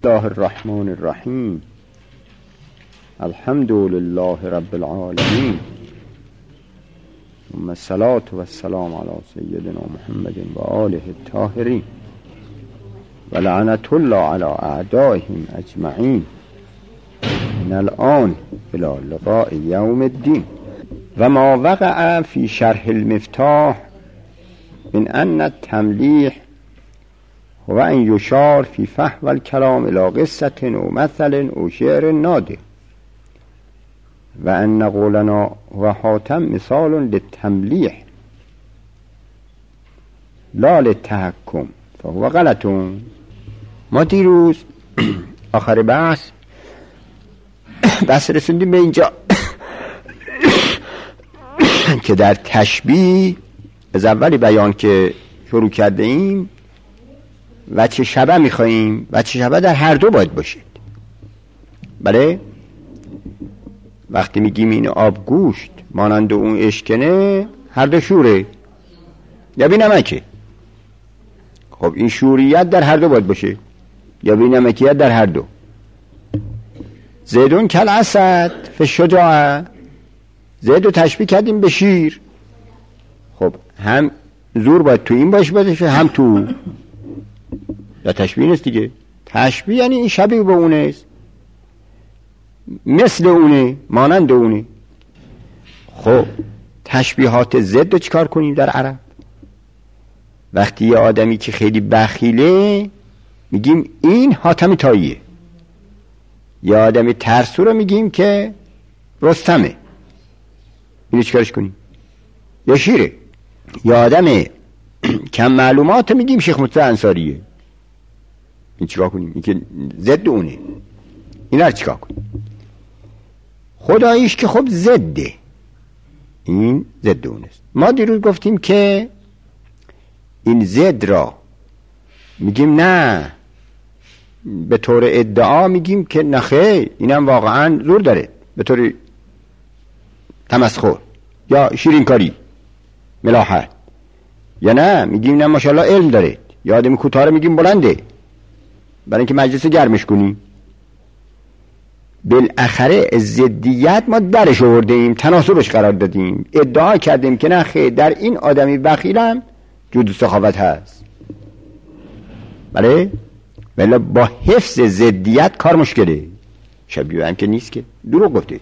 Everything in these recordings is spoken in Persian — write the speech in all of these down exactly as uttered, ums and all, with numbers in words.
الله الرحمن الرحیم. الحمد لله رب العالمین، ثم الصلاة و السلام علی سیدنا محمد و آله الطاهرین و لعنت الله علی اعدائهم اجمعین من الآن الی لقاء یوم الدین. و ما وقع فی شرح المفتاح من ان التملیح و ان یشار فی فحوى الکلام الی قصة و مثل و شعر نادر و ان قولنا و حاتم مثال للتملیح لا للتحکم فهو غلطون. ما دیروز آخر بحث بس رسوندیم به اینجا که در تشبیه از اولی بیان که شروع کرده ایم و چه شبه میخواییم و چه شبه در هر دو باید باشید. بله، وقتی میگیم این آب گوشت مانند اون اشکنه، هر دو شوره یا بی نمکه. خب این شوریت در هر دو باید باشه یا بی نمکیت در هر دو. زیدون کل اسد فشجاعه، زیدو تشبیه کردیم به شیر. خب هم زور باید تو این باشه باشه هم تو، یا تشبیه نیست دیگه. تشبیه یعنی این شبیه به اونه است، مثل اونه، مانند اونه. خب تشبیهات ضد رو چیکار کنیم در عرب؟ وقتی یه آدمی که خیلی بخیله میگیم این حاتم طاییه، یا آدمی ترسو رو میگیم که رستمه. اینو چیکارش کنیم؟ یا شیره. یا آدم کم معلومات میگیم شیخ مرتضی انصاریه. این چیکار کنیم؟ این که ضد اونه. اینا رو چیکار کنیم؟ خداییش که خب ضده، این ضد اونه است. ما دیروز گفتیم که این ضد را میگیم نه، به طور ادعا میگیم که نخیر اینم واقعا زور داره، به طور تمسخر یا شیرینکاری ملاحت. یا نه میگیم نه ماشاءالله علم داره، یا آدم کوتاه میگیم بلنده برای اینکه مجلس گرمش کنیم. بالاخره ضدیت ما درش آوردیم، تناسبش قرار دادیم، ادعا کردیم که نه خیر در این آدمی بخیلم جود و سخاوت هست. بله، ولی با حفظ ضدیت کار مشکله. شبیه هم که نیست، که دروغ گفته.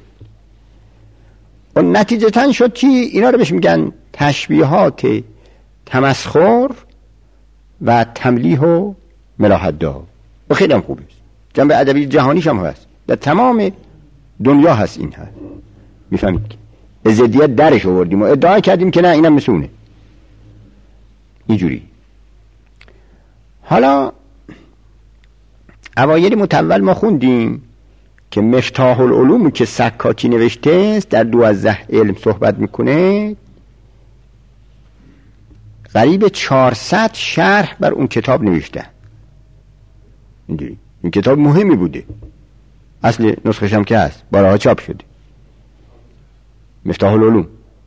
و نتیجتاً شد که اینا رو بهش میگن تشبیهات تمسخر و تملیح و ملاحت دار. و خیلی هم خوبه، جنبه ادبی جهانیش هم هست، در تمام دنیا هست. این هست، میفهمید که ضدیت درش آوردیم و ادعا کردیم که نه اینم مسونه اینجوری. حالا اوایل متول ما خوندیم که مفتاح العلوم که سکاکی نوشته است در دوازده علم صحبت میکنه، قریب چهارصد شرح بر اون کتاب نوشته. اینجوری این کتاب مهمی بوده، اصل نسخش هم که هست، بارها چاپ شده. مفتاح العلوم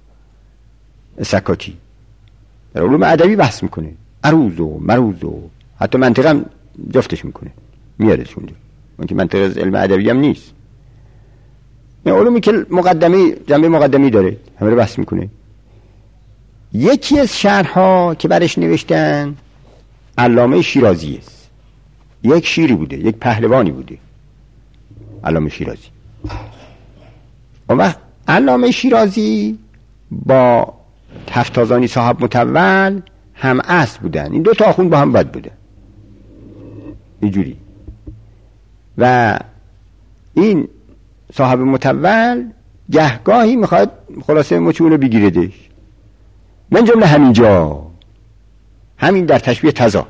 سکاکی در علوم ادبی بحث میکنه، عروض و مروض و حتی منطق هم جفتش میکنه، میارش اونجا. اون که منطق از علم ادبی هم نیست، این علومی که مقدمی جنبه مقدمی داره همه رو بحث میکنه. یکی از شرح‌ها که برش نوشتن علامه شیرازی است. یک شیری بوده، یک پهلوانی بوده علامه شیرازی. اون وقت علامه شیرازی با تفتازانی صاحب متول هم اصل بودن، این دو تا آخوند با هم بد بودن اینجوری. و این صاحب متول گهگاهی میخواد خلاصه مچونه بگیردش، من جمله همینجا، همین در تشبیه تضاد.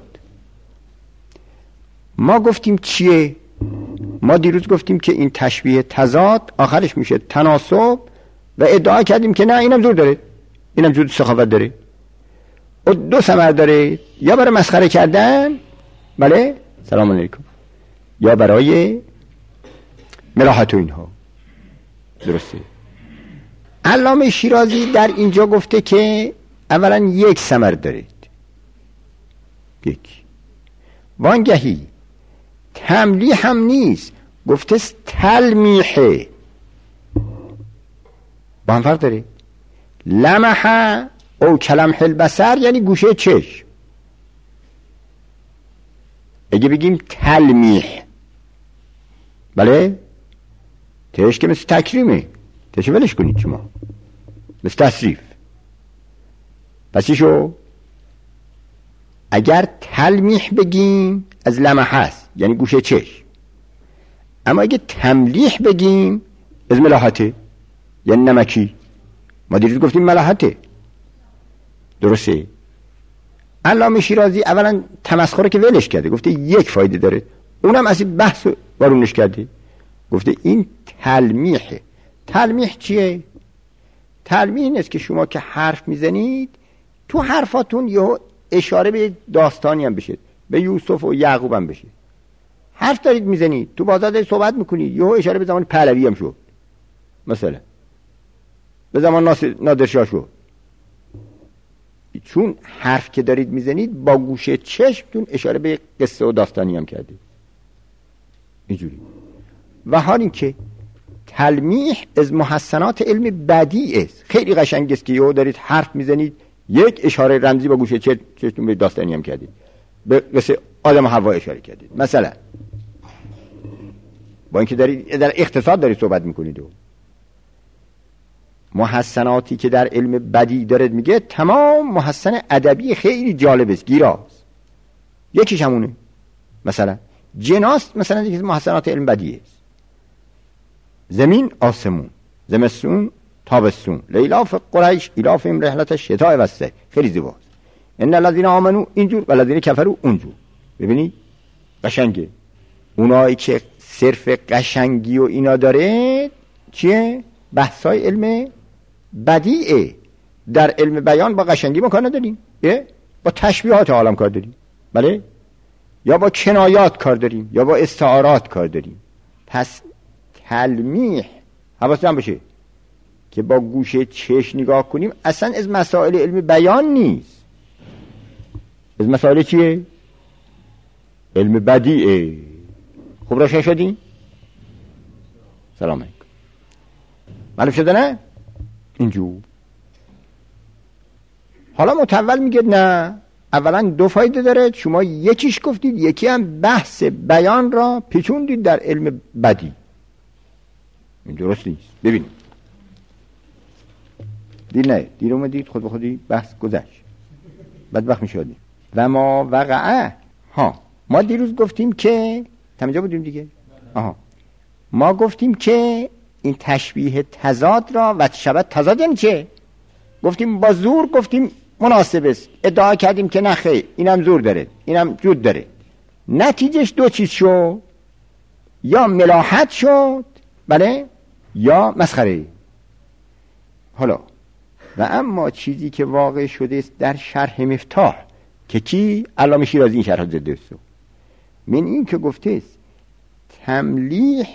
ما گفتیم چیه؟ ما دیروز گفتیم که این تشبیه تضاد آخرش میشه تناسب و ادعا کردیم که نه اینم زور داره، اینم جود سخاوت داره و دو ثمر داره، یا برای مسخره کردن، بله سلام علیکم، یا برای ملاحت و اینها. درسته. علامه شیرازی در اینجا گفته که اولا یک ثمر دارید، یک وانگهی تملیح هم نیست، گفته تلمیحه، با هم فرق داره. لمحه او کلمح البصر یعنی گوشه چشم. اگه بگیم تلمیح، بله تش که مثل تکریمه، تش ولش کنید شما، مثل تصریف. پس چی شو؟ اگر تلمیح بگیم از لمحه هست یعنی گوشه چشم، اما اگه تملیح بگیم از ملاحته یعنی نمکی. ما دیروز گفتیم ملاحته، درسته؟ علامه شیرازی اولا تمسخر که ولش کرده، گفته یک فایده داره، اونم از این بحث وارونش کرده، گفته این تلمیحه. تلمیح چیه؟ تلمیح این است که شما که حرف میزنید تو حرفاتون یه اشاره به داستانی هم بشه، به یوسف و یعقوب هم بشه. حرف دارید میزنید، تو بازار دارید صحبت میکنید، یه اشاره به زمان پهلوی هم شد، مثلا به زمان نادرشاه شد. چون حرف که دارید میزنید با گوشه چشمتون اشاره به قصه و داستانی هم کردید اینجوری. و حال این که تلمیح از محسنات علم بدیع است. خیلی قشنگ است که یهو دارید حرف میزنید یک اشاره رمزی با گوشه چشمتون به داستانی هم کردید، به قصه آدم و حوا اشاره کردید. مثلا با اینکه دارید در اقتصاد دارید صحبت میکنید و محسناتی که در علم بدیع دارد میگه تمام محسن ادبی خیلی جالب است، گیراست. یکیش همونه، مثلا جناست، مثلا یکی از محسنات علم بدیع است. زمین آسمون، زمستون تابستون، لیلاف قریش ایلافهم رحلت الشتاء و الصیف، خیلی زیباست. ان الذين آمنوا اینجور و الذين كفروا اونجور. ببینید قشنگه. اونایی که صرف قشنگی و اینا داره چیه؟ بحثای علم بدیعه. در علم بیان با قشنگی ما کار نداریم، با تشبیهات عالم کار داریم، بله، یا با کنایات کار داریم یا با استعارات کار داریم. پس تلمیح حواستون باشه که با گوشه چشم نگاه کنیم اصلا از مسائل علم بیان نیست، از مسائل چیه؟ علم بدیعه. خوب روشن شدین؟ سلام علیکم. معلوم شده نه؟ اینجور. حالا متول میگه نه، اولا دو فایده داره، شما یکیش گفتید، یکی هم بحث بیان را پیچوندید در علم بدی. این درست نیست. ببینید دیر نه دیر اومدید خود به خودی بحث گذشت، بدبخت میشدیم. و ما وقعه ها ما دیروز گفتیم که تمجا بودیم دیگه. آها ما گفتیم که این تشبیه تضاد را و شبه تضاد یعنی چه؟ گفتیم با زور، گفتیم مناسب است، ادعا کردیم که نه خیر اینم زور داره اینم جود داره. نتیجهش دو چیز شد، یا ملاحت شد، بله، یا مسخره. حالا و اما چیزی که واقع شده است در شرح مفتاح که کی؟ علامه شیرازی این شرح زده است. من این که گفته است تملیح،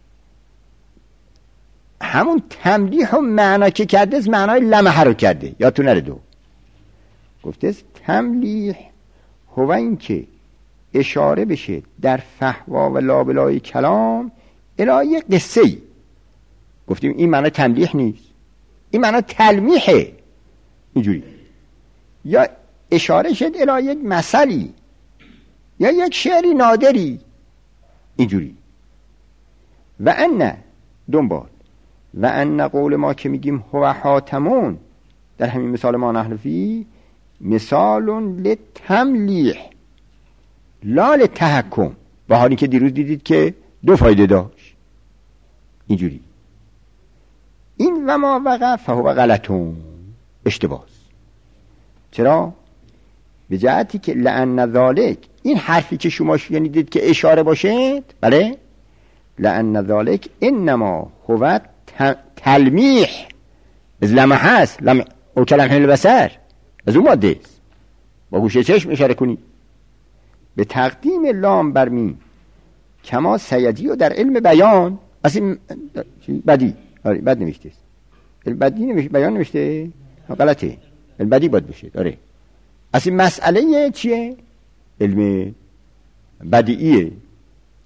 همون تملیح و معنا که کرده است معنای لمحه رو کرده، یا تو نره دو گفته است تملیح هو این که اشاره بشه در فحوا و لابلای کلام الی یک قصه ای. گفتیم این معنی تملیح نیست، این معنی تلمیحه اینجوری. یا اشاره شد الی یک مثلی یا یک شعری نادری اینجوری. و ان دنبال و ان قول ما که میگیم هو حاتمون در همین مثال ما نحنفی مثال لتملیح لا لتحکم، با حالی که دیروز دیدید که دو فایده داشت اینجوری. این و ما وقع فهو غلطون، اشتباس. چرا؟ به جهتی که لأن ذالک، این حرفی که شما شنیدید که اشاره باشد، بله، لأن ذالک انما هو تلمیح، از لمحه است، لمح او کلمح البصر، از اون ماده است، با گوشه چشم اشاره کنید. به تقدیم لام بر میم کما سیدی و در علم بیان، اصلا بدی آره بد نوشته است، بدی نوشته، بیان نوشته غلطه، بدی باید بشه. آره اصلا مسئله چیه؟ علم بدیعیه.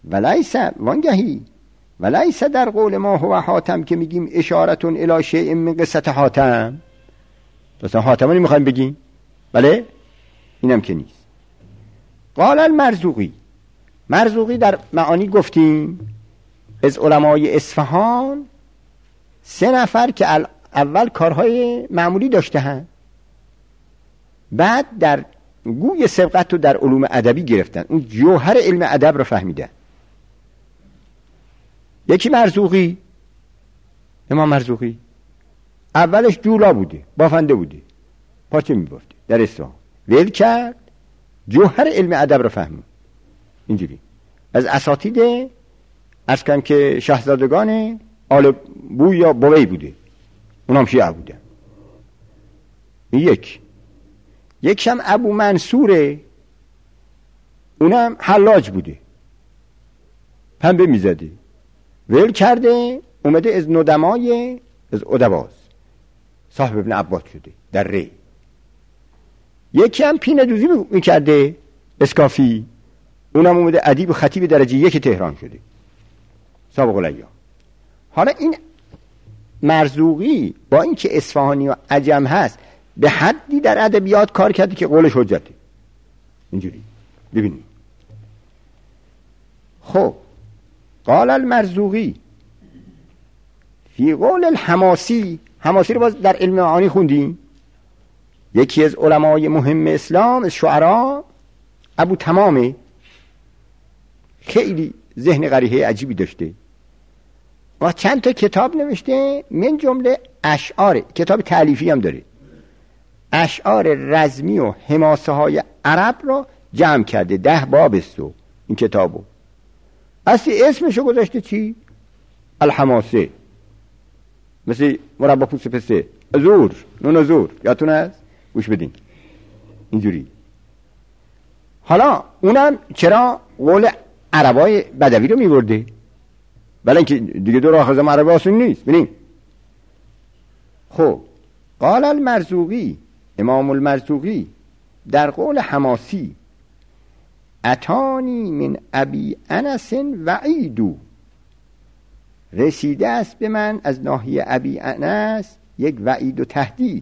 ولیس وانگهی ولیس در قول ما هو حاتم که میگیم اشارتون الی شیء من قصه حاتم، مثلا حاتمانی میخوایم بگیم، بله اینم که نیست. قال المرزوقی، مرزوقی در معانی گفتیم از علمای اصفهان سه نفر که اول کارهای معمولی داشته هن، بعد در گوی سبقت رو در علوم ادبی گرفتن، اون جوهر علم ادب رو فهمیدن. یکی مرزوقی، امام مرزوقی اولش جولا بوده، بافنده بوده، پاچه میبافته در اصفهان، ول کرد جوهر علم ادب رو فهمید. اینجوری از اساتید از کم که شاهزادگان آل بو یا بوی بوده، اونام شیعه بوده. یک یکشم ابو منصوره، اونم حلاج بوده، پنبه میزده، ول کرده اومده از ندمای از ادباز صاحب ابن عباس شده در ری. یکی هم پینه دوزی میکرده اسکافی، اونم اومده ادیب و خطیب درجه یک تهران شده سابق الایام. حالا این مرزوقی با اینکه اصفهانی و عجم هست به حدی در ادبیات کار کرده که قولش حجته. اینجوری ببینید. خب قال المرزوقی فی قول الحماسی، حماسی رو باز در علم معانی خوندیم، یکی از علمای مهم اسلام از شعرا ابو تمامه، خیلی ذهن قریحه عجیبی داشته و چند تا کتاب نوشته، من جمله اشعار، کتاب تالیفی هم داره، اشعار رزمی و حماسه های عرب رو جمع کرده، ده باب است این کتابو. اصلی اسمشو گذاشته چی؟ الحماسه، مثل مربا پوست پسته، زور نون زور، یادتون هست؟ گوش بدین اینجوری. حالا اونم چرا قول عربای بدوی رو میبرده؟ بله اینکه دیگه دور آخر زمان عربی آسون نیست. ببین خب قال المرزوقی، امام المرزوقی در قول حماسی اتانی من ابی انس وعیدو، رسیده است به من از ناحیه ابی انس یک وعید و تهدید.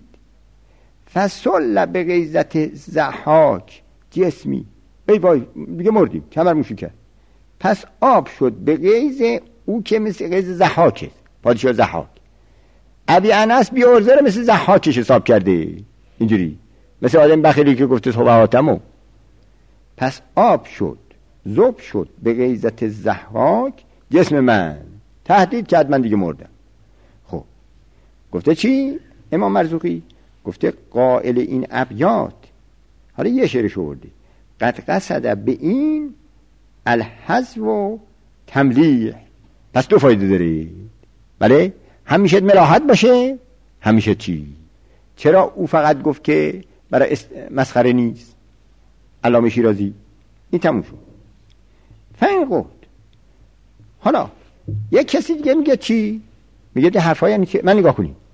فسل به غیظت ضحاک جسمی، ای وای دیگه مردیم، کمر موشو کرد. پس آب شد به غیظ او که مثل غیظ ضحاکه، پادشاه ضحاک. ابی انس بی ارزه مثل ضحاکش حساب کرده، اینجوری مثل آدم بخیلی که گفته صحباتمو. پس آب شد زب شد به غیظت ضحاک جسم من، تهدید کرد من دیگه مردم. خب گفته چی امام مرزوقی؟ گفته قائل این ابیات، حالا یه شعرش آورده، قد قصد به این الحذف و تملیح. پس دو فایده داره، بله همیشه ملاحت باشه، همیشه چی؟ چرا او فقط گفت که برای مسخره نیست؟ علامه شیرازی این تموم شد. فین قد. حالا یک کسی دیگه میگه چی؟ میگه ده حرفا یعنی چه؟ من نگاه کنیم،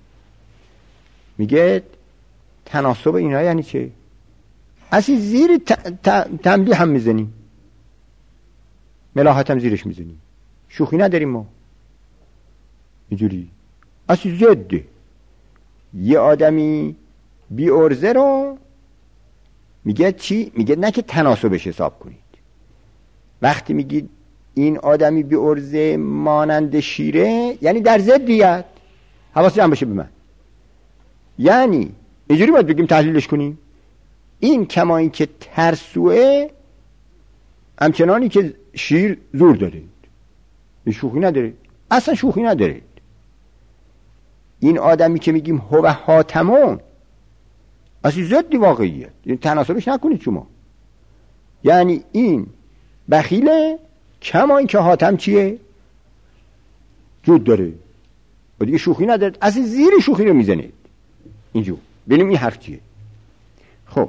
میگه تناسب اینا یعنی چه؟ اصلا زیر تملیح هم میزنیم، ملاحت هم زیرش میزنیم، شوخی نداریم ما اینجوری. اصلا زده یه آدمی بی ارزه رو میگه چی؟ میگه نه که تناسبش حساب کنید. وقتی میگید این آدمی بی ارزه مانند شیره، یعنی در ضدیت، حواست هم باشه به من، یعنی اینجوری باید بگیم تحلیلش کنیم. این کما این که ترسوه همچنانی که شیر زور داره، شوخی نداره، اصلا شوخی نداره. این آدمی که میگیم هو حاتمون اصلا ضدی واقعیه، این تناسبش نکنید شما. یعنی این بخیله کما این که حاتم چیه؟ جود داره و دیگه شوخی نداره، اصلا زیر شوخی رو میزنید اینجور. ببینیم این حرف چیه. خب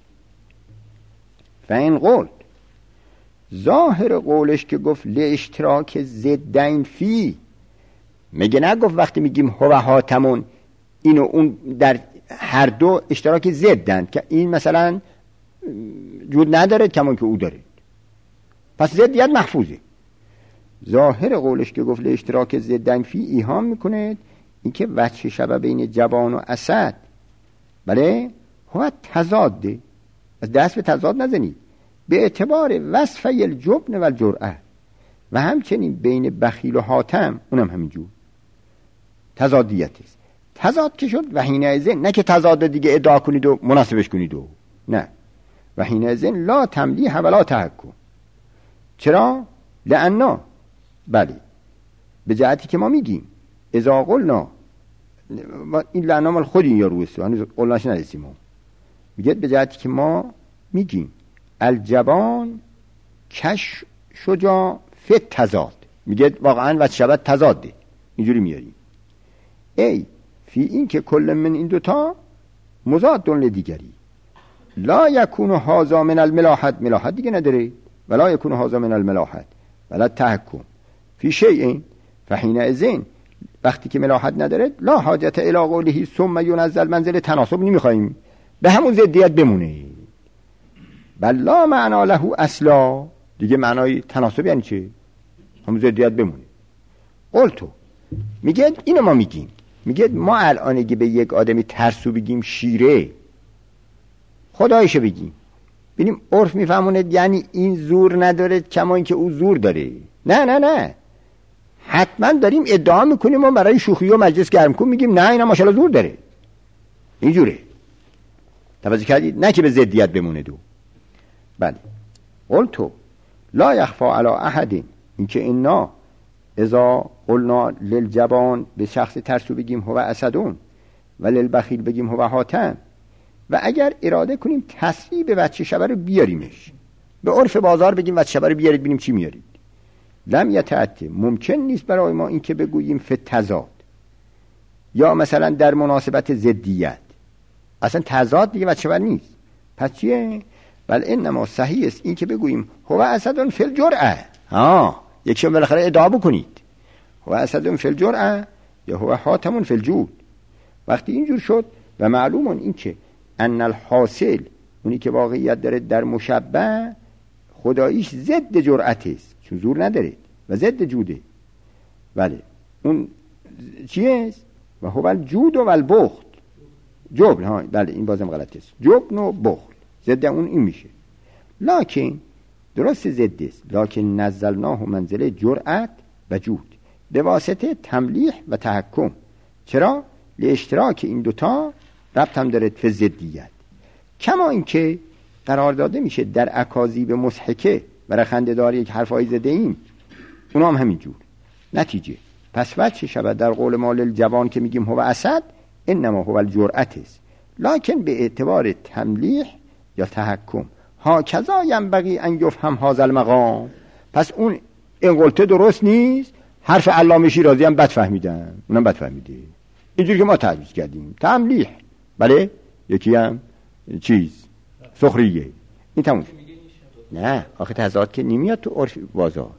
فین قول، ظاهر قولش که گفت لاشتراک ضدین فی، میگه نگفت وقتی میگیم هو حاتمون این و اون در هر دو اشتراک ضدن، که این مثلا جود نداره کمان که او داره، پس ضدیت محفوظه. ظاهر قولش که گفت اشتراک ضدن فی ایهام میکنه اینکه وجه شبه بین جبان و اسد بله هو تضاده، از دست به تضاد نزنید، به اعتبار وصفه الجبن و الجرأه و همچنین بین بخیل و حاتم اونم همینجور تضادیت است. تضاد که شد و حین ازن، نه که تضاد دیگه ادعا کنید و مناسبش کنید و نه، و حین ازن لا تملیح ولا تحکم. چرا؟ لأنا بله به جهتی که ما میگیم اذا قلنا، این لأنا مال خود این یارو است، هنوز قلناش نرسیم، میگه به جهتی که ما میگیم الجبان کش شجاع فی تضاد، میگه واقعا و شبه تضاده، اینجوری میاریم ای فی این که کل من این دوتا مضاد لدیگری، لا یکون هذا من الملاحت، ملاحت دیگه نداره، ولا یکون هذا من الملاحت ولا تحکم فی شیء، فحین ازین وقتی که ملاحت نداره لا حاجت الی قوله ثم ينزل منزل تناسب، نمیخوایم به همون ضدیت بمونه، بل لا معنا له اصلا، دیگه معنای تناسب یعنی چه؟ همون ضدیت بمونه. قلتو میگه اینو ما میگیم، میگه ما الان اگه به یک آدمی ترسو بگیم شیره، خدایشو بگیم ببینیم عرف میفهمونه یعنی این زور نداره کما اینکه او زور داره، نه نه نه، حتما داریم ادعا میکنیم ما برای شوخی و مجلس گرم کن میگیم نه اینا ماشاءالله زور داره، اینجوره، توجه کردید؟ نه که به ضدیت بمونه دو. بله قلتو لا یخفا علی احد، اینکه اینا اذا قلنا للجبان به شخص ترسو بگیم هو اسدون و للبخیل بگیم هو حاتم، و اگر اراده کنیم تصریح به وجه شبه رو بیاریمش، به عرف بازار بگیم وجه شبه رو بیارید ببینیم چی میارید، لم یتعتی، ممکن نیست برای ما اینکه بگوییم فی تضاد یا مثلا در مناسبت ضدیت، اصلا تضاد دیگه وجه شبه نیست، پس چیه؟ بل انما صحیح است این که بگوییم هو اسدون فی الجرأه، ها یکی بالاخره ادعا بکنید هو اسدون فی الجرأه یا هو حاتم فی الجود. وقتی اینجور شد و معلومون این که ان الحاصل، اونی که واقعیت داره در مشبه خداییش ضد جرأت است، چون زور نداره و ضد جوده، بله اون چیه؟ و هو الجود و البخل، جبن، ها بله این بازم غلط است، جبن و بخل ضد اون این میشه، لکن درست ضد است، لکن نزلناه منزله جرأت و جود به واسطه تملیح و تحکم. چرا؟ لاشتراک این دوتا ربط هم داره به ضدیت، کما اینکه قرار داده میشه در اکاذیب مضحکه برای خنده‌داری یک حرفای زده ایم، اونا هم همینجور. نتیجه پس وجه شبه در قول مال الجوان که میگیم هو اسد انما هو الجرأت است، لکن به اعتبار تملیح یا تحکم ها کذا ینبغی ان یفهم هذا المقام، پس اون انقلته درست نیست، حرف علامه شیرازی هم بد فهمیدن، اونم بد فهمیده، اینجوری که ما تعریف کردیم تملیح، بله یکی هم چیز سخریه، این تموم. نه آخه تضاد که نمیاد تو عرف بازار،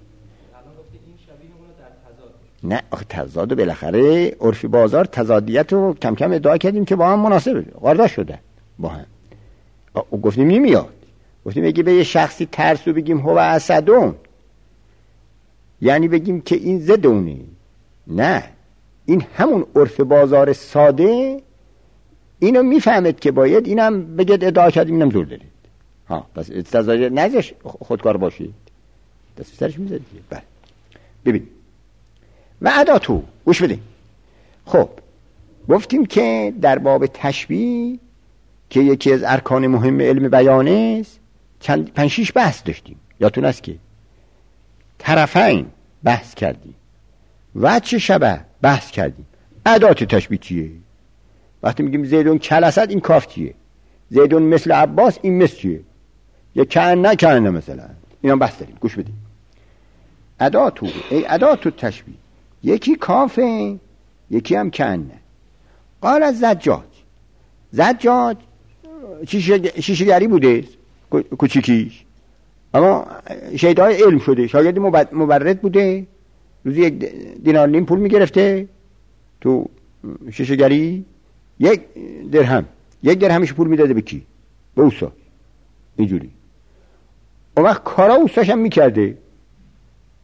نه آخه تضاد بالاخره عرف بازار تضادیت رو کم کم ادعا کردیم که با هم مناسبه، قاعده شده با هم، او گفتیم نمیاد، گفتیم اگه به یه شخصی ترسو بگیم هو اسدون یعنی بگیم که این ضد اونه، نه این همون عرف بازار ساده اینو میفهمد که باید اینم بگید ادعا کردیم اینم زور دارید، ها پس تضاد نزش خودکار باشید، دست سرش میذارید. بله ببین و اداتو گوش بده. خب گفتیم که در باب تشبیه که یکی از ارکان مهم علم بیان است چند پنج شیش بحث داشتیم، یادتون است که طرفین بحث کردیم، وجه شبه بحث کردیم، ادات تشبیه چیه؟ وقتی میگیم زیدون کل اسد این کاف چیه؟ زیدون مثل عباس این مثل چیه؟ یا کأن نه کأن مثلا، اینا بحث داریم، گوش بدیم. اداتو ای اداتو تشبیه، یکی کافه یکی هم کأن. قال از زجاج، زجاج شیشه‌گری بوده کوچیکیش، اما شیدای علم شده، شاگرد مبرد بوده، روزی یک دینار نیم پول میگرفته تو شیشه‌گری، یک درهم یک درهمش پول میداده به کی؟ به اوستا، اینجوری. اون وقت کارا اوستاش هم میکرده،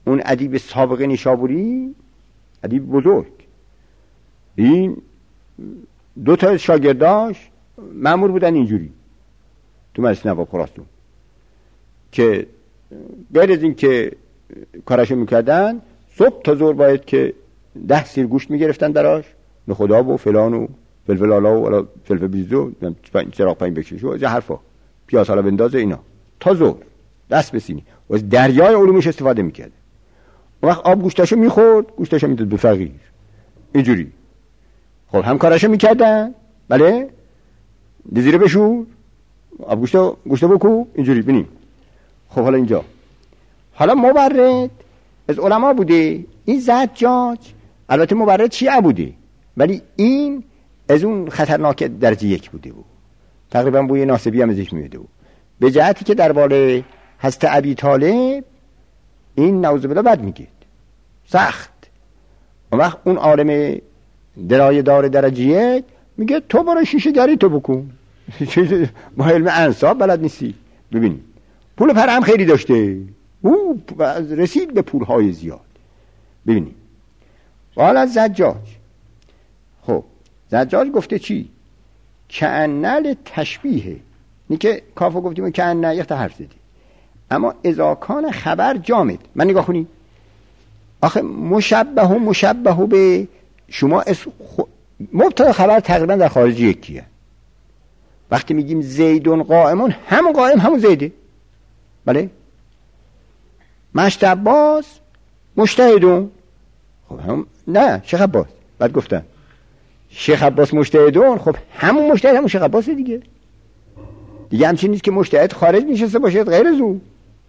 اون ادیب سابق نیشابوری، ادیب بزرگ، این دو تا شاگرداش مأمور بودن اینجوری تو مجلس نواب خراسان که غیر از این که کارشو میکردن صبح تا ظهر باید که ده سیر گوشت میگرفتن دراش، نخدا و فلان و فلفل آلا و فلفل بیزو چراغ پایین بکشش و از حرفا پیاز حالا بندازه اینا تا ظهر دست بسینی و از دریای علومش استفاده میکرد. اون وقت آب گوشتاشو میخورد، گوشتاشو میداد به فقیر اینجوری. خب هم کارشو میکردن، بله دیزیره بشور آب گوشتو گوشتو بکو اینجوری ببینیم. خب حالا اینجا حالا مبرد از علما بوده، این زجاج البته مبرد شیعه بوده ولی این از اون خطرناک درجه یک بوده بود، تقریبا بوی ناسبی هم ازش میوده بود، به جهتی که درباره حضرت ابی طالب این نعوذ بالله بد میگید سخت. اون وقت اون عالم درایه دار درجه یک میگه تو برای شیشه گری تو بکن، با علم انصاب بلد نیستی. ببینید پول پر هم خیلی داشته، او رسید به پولهای زیاد. ببینید حالا زجاج، خب زجاج گفته چی؟ کأنل تشبیه، این که کافو گفتیم کأنه یک تا حرف زدی، اما اذا کان خبر جامد. من نگاه کنی آخه مشبه و مشبه به شما خ... مبتدا خبر تقریبا در خارج یکیه. وقتی میگیم زیدون قائمون همون قائم همون زیده، بله. مشت عباس مجتهدون، خب هم نه شیخ عباس بعد گفتن شیخ عباس مجتهدون، خب همون مجتهد همون شیخ عباس دیگه دیگه همچین نیست که مجتهد خارج نشسته باشه غیر از اون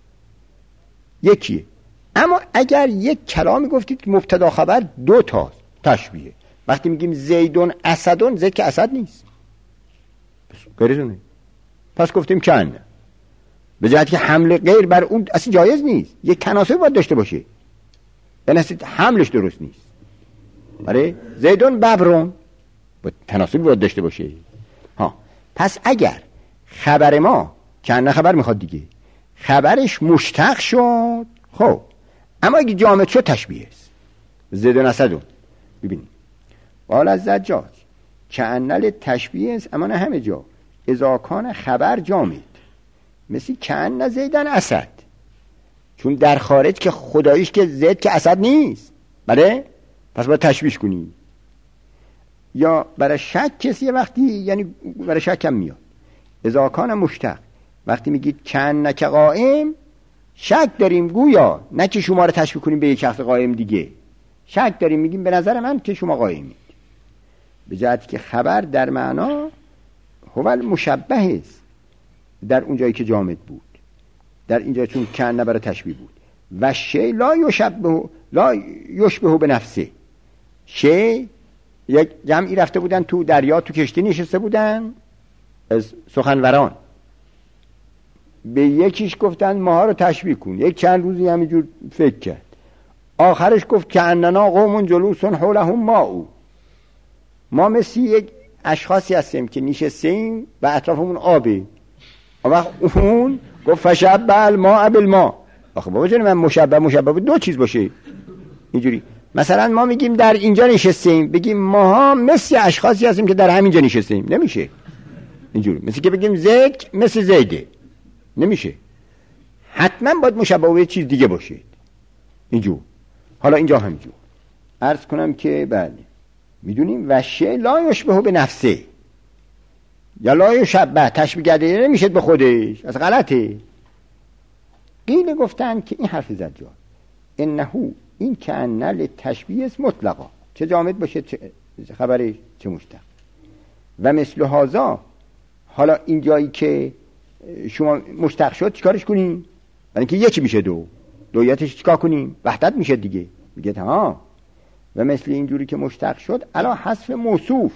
یکیه. اما اگر یک کلامی گفتید که مبتدا خبر دو تا تشبیه، وقتی میگیم زیدون اسدون، زید که اسد نیست غیر از اونه، پس گفتیم کن به جهتی که حمل غیر بر اون اصلا جایز نیست، یک تناسب باید داشته باشه، یعنی حملش درست نیست. برای زیدون ببرون با تناسبی باید داشته باشه. ها پس اگر خبر ما که نه خبر میخواد دیگه، خبرش مشتق شد، خب اما اگه جامد شد تشبیه است، زیدون اسدون. ببینید حالا از زجاج کأنل تشبیه است، اما نه همه جا، اذا کان خبر جامد مثل کأن زیدن اسد، چون در خارج که خداییش که زید که اسد نیست، بله پس باید تشبیه کنی. یا برای شک کسی وقتی، یعنی برای شک هم میاد اذا کان مشتق، وقتی میگید کأنک قائم شک داریم گویا نه که شما رو تشبیه کنیم به یک شخص قائم دیگه، شک داریم میگیم به نظر من که شما قائمید، به جهتی که خبر در معنا هو المشبه است در اونجایی که جامد بود، در اینجا چون کأن برای تشبیه بود. و شی لا یشبه لا یشبه به نفسه، شی یک جمعی رفته بودن تو دریا تو کشتی نشسته بودن از سخنوران، به یکیش گفتن ماها رو تشبیه کن، یک چند روزی همینجور فکر کرد، آخرش گفت که اننا قوم جلوسون حولهم ماء، ما مثل یک اشخاصی هستیم که نشستیم و اطرافمون آبه. وقت اون گفت فشبه الماء بالماء. آخه بابا جان من مشبه مشبه دو چیز باشه اینجوری. مثلا ما میگیم در اینجا نشستیم، بگیم ماها مثل اشخاصی هستیم که در همینجا نشستیم، نمیشه اینجوری. مثل که بگیم زید مثل زیده، نمیشه، حتما باید مشبه به چیز دیگه باشه اینجور. حالا اینجا همینجور عرض کنم که بله میدونیم و شی لا یشبه به نفسه یا لا یشبه تشبیه کرده نمیشه به خودش، از غلطه. قیل گفتن که این حرف زجاج انهو این کأنل تشبیه است مطلقا، چه جامد باشه چه خبرش چه مشتق. و مثل هذا، حالا این جایی که شما مشتق شد چیکارش کنیم؟ برای اینکه یکی میشه دو، دویتش چیکار کنیم؟ وحدت میشه دیگه. میگه ها و مثل اینجوری که مشتق شد علا حذف موصوف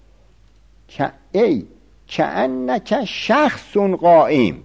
که ای کأنک شخص قائم،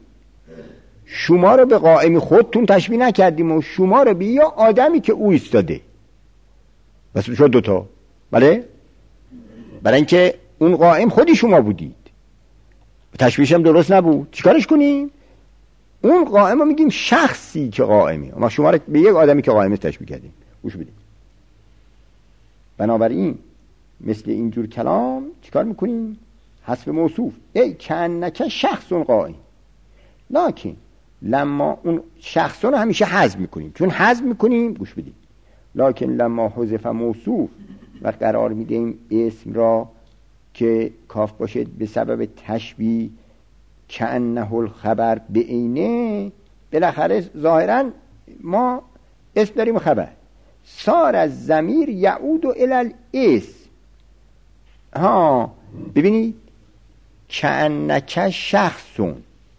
شما رو به قائم خودتون تشبیه نکردیم و شما رو به یه آدمی که او ایستاده، بس شد دوتا، بله؟ برای اینکه اون قائم خودی شما بودید، تشبیهش هم درست نبود، چیکارش کنیم؟ اون قائم رو میگیم شخصی که قائمه. ما شما رو به یک آدمی که قائمه تشبیه کردیم. گوش بدید. بنابراین مثل اینجور کلام چیکار میکنیم؟ حذف موصوف. ای کأنک شخص قائم، لکن لما اون شخص رو همیشه حذف میکنیم. چون حذف میکنیم، گوش بدید، لکن لما حذف موصوف و قرار میدیم اسم را که کاف باشه به سبب تشبیه کأنه الخبر به عینه، بالاخره ظاهرا ما اسم داریم خبر، صار از ضمیر یعود الی الاسم. ها ببینید، کأنک شخصون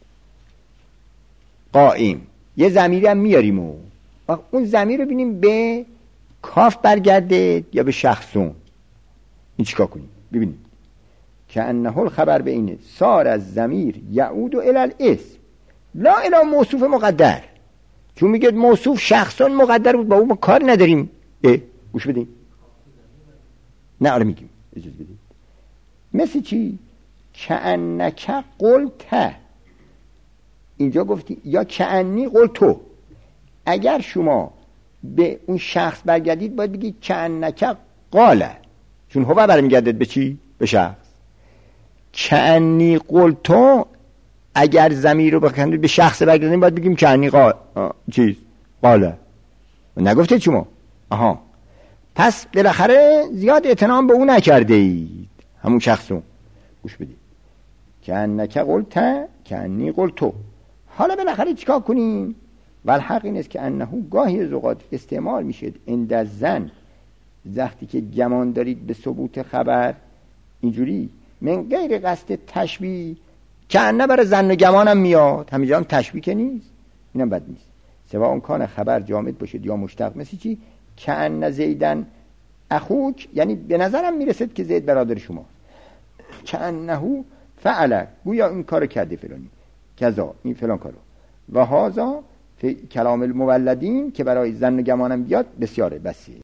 قائم، یه ضمیری هم میاریم و اون ضمیر رو ببینیم به کاف برگرده یا به شخصون. این چیکار کنیم؟ ببینید کأنه الخبر به اینه صار از ضمیر یعود الی الاسم لا الی موصوف مقدر. چون میگه موصوف شخصون مقدر بود، با اون ما کار نداریم. اه گوش بدیم. نه آره میگیم، اجازه بدید. مثل چی؟ کأنک قلت، اینجا گفتی یا کأنی قلتو. اگر شما به اون شخص برگردید باید بگید کأنک قاله، چون هو برمیگردد به چی؟ به شخص. کأنی قلتو اگر ضمیر رو بخندید به شخص برگردیم باید بگیم کأنی قال چیز قاله. نگفتید شما؟ آها، پس بالاخره زیاد اعتنام به اون نکرده اید، همون شخصون. گوش بدید. کأنک قلت کأنی قلتو. حالا بالاخره چیکار کنیم؟ والحق این است که انه گاهی از اوقات استعمال میشه عند زن، وقتی که گمان دارید به ثبوت خبر، اینجوری من غیر قصد تشبیه، کأنه برای زن و گمان هم میاد، همینجا هم تشبیه که نیست، اینم بد نیست. سواء اون کان خبر جامد باشد یا مشتق. مثل چی؟ کأن زیدن اخوک، یعنی به نظرم میرسد که زید برادر شما. کأنه فعل، گویا این کارو کرده فلانی، کذا این فلان کارو. و هذا کلام المولدین که برای زن و گمانم بیاد بسیاره بسیه.